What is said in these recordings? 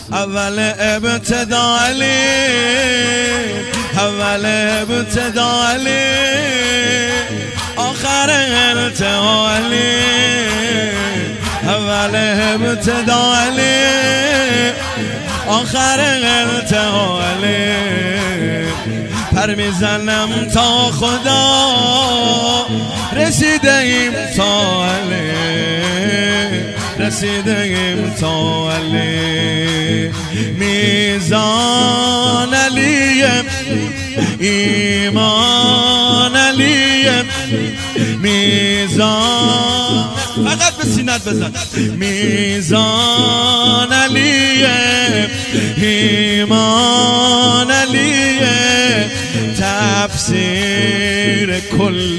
اول ابتدا علی، اول ابتدا علی، آخر انتها علی. اول ابتدا علی، آخر انتها علی. پر میزنم تا خدا، رسیده ایم تا علی، رسیده ایم تا علی. میزان علیم، ایمان علیم، میزان فقط به سینت بزن. میزان علیم، ایمان علیم، تفسیر کل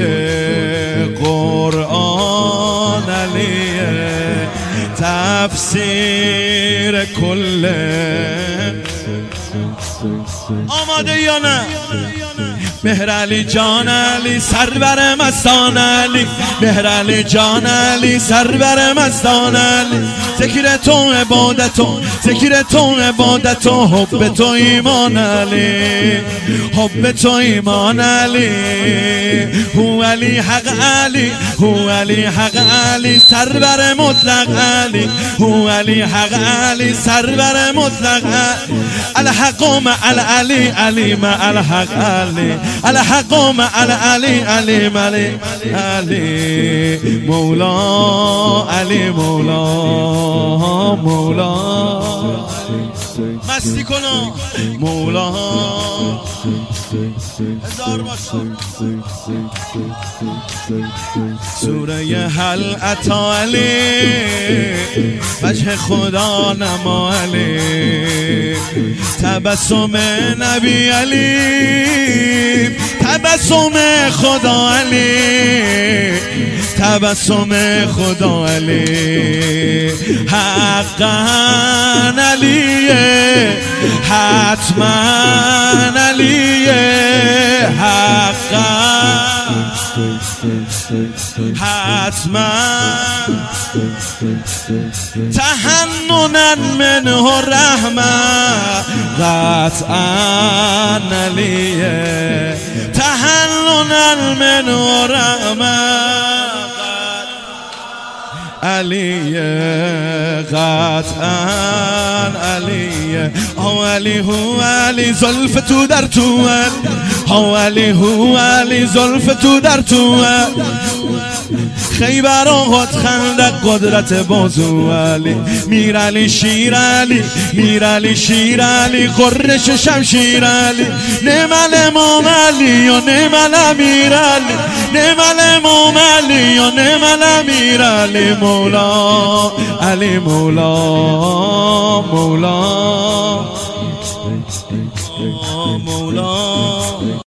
قرآن علیه، تفسیر کل. آماده یا نه؟ مهر علی جان علی، سرور مستان علی، مهر علی جان علی، سرور مستان علی. ذکر تو عبادت و ذکر تو عبادت و حب تو ایمان علی، حب تو ایمان علی. هو علی حق علی، هو علی حق علی، سرور مطلق علی، هو علی حق علی، سرور مطلق علی. الحق مع العلی، علی مع الحق علی، الحق مع العلی، علی مع علی. مولا علی، مولا مولا، مستی کنا مولا. هزار باشا. سوره هل اتی علی، وجه خدا نما علی. تبسم نبی علی، تبسم خدا علی، تبسم خدا علی. حقا علیه، حتما علیه، حقا حتما. تحننا منه رحمه، قطعا علیه، تحننا منه رحمه علیه، قطعا علیه. او علی هو علی، زلف تو در تو، او علی هو علی، زلف تو در تو. خیبر آقات خندق قدرت بازو علی. میر علی شیر علی، میر علی شیر علی، قرش شمشیر علی. نعم الامام علی و نعم الامیر علی، نعم الامام علی و نعم الامیر علی. مولا علی، مولا مولا مولا.